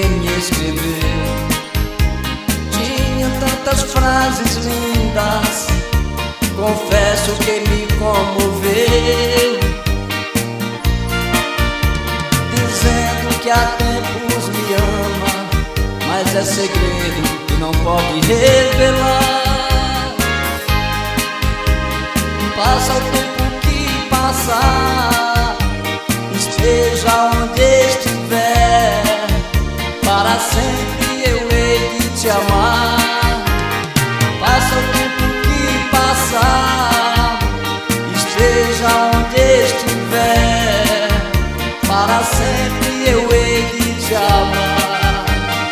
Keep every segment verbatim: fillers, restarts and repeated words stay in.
me escreveu. Tinha tantas frases lindas, confesso que me comoveu, dizendo que há tempos me ama, mas é segredo que não pode revelar. Passa o tempo que passar, esteja onde estiver, para sempre eu hei de te amar. Passa o tempo que passar, esteja onde estiver, para sempre eu hei de te amar.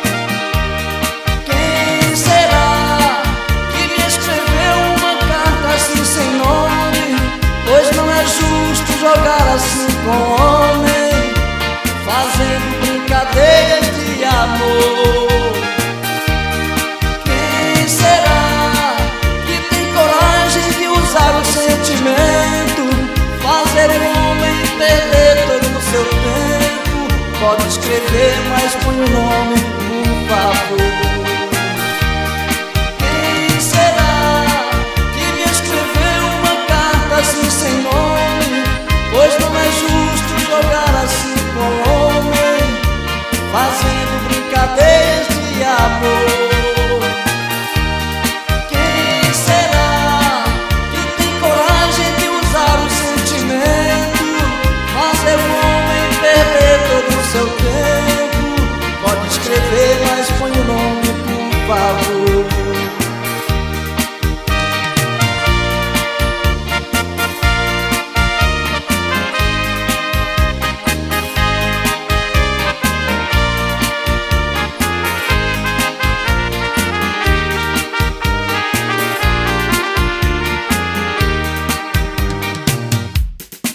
Quem será que me escreveu uma carta assim sem nome? Pois não é justo jogar assim com o homem, fazendo brincadeiras de amor. Quem será que tem coragem de usar o sentimento, fazer o homem perder todo o seu tempo? Pode escrever, mas põe o nome, por favor.